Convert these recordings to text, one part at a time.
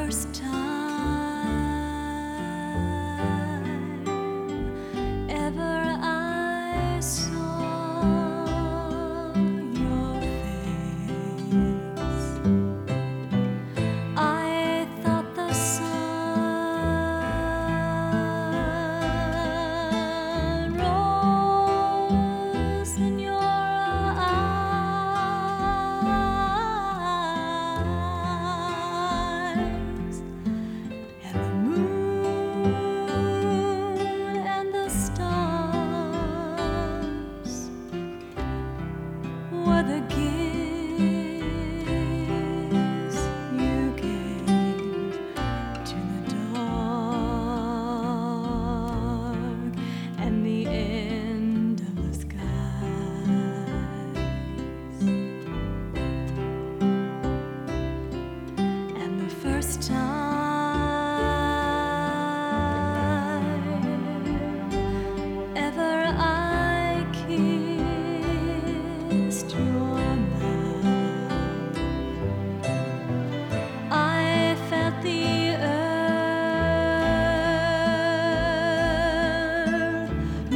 first time ever I saw your face, I thought the sun rose in your eyes, and the moon and the stars were the gifts you gave to the dark and the end of the skies. And the first time ever I kissed your mouth, I felt the earth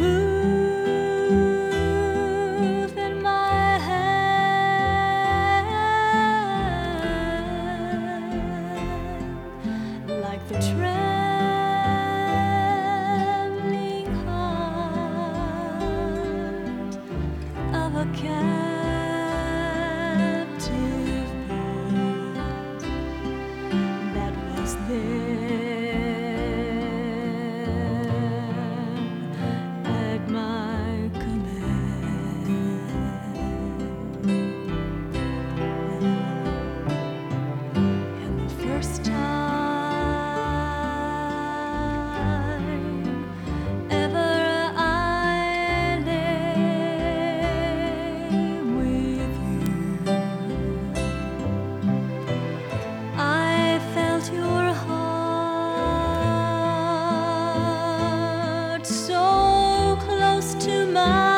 move in my hand, like the trembling heart of a captive bird that was there at my command. And the first time ever I lay with you, I felt your heart so close to mine,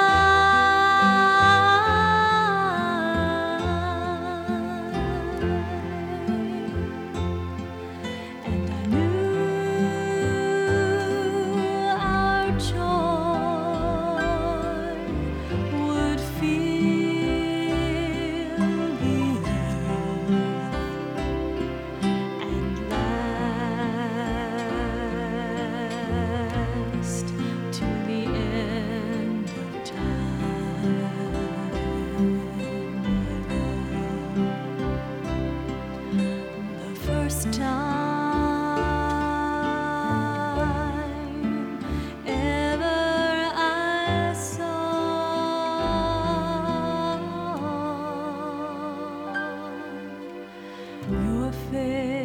and I knew our joy would fill the earth and last to the end of time. The first time ever I saw your face.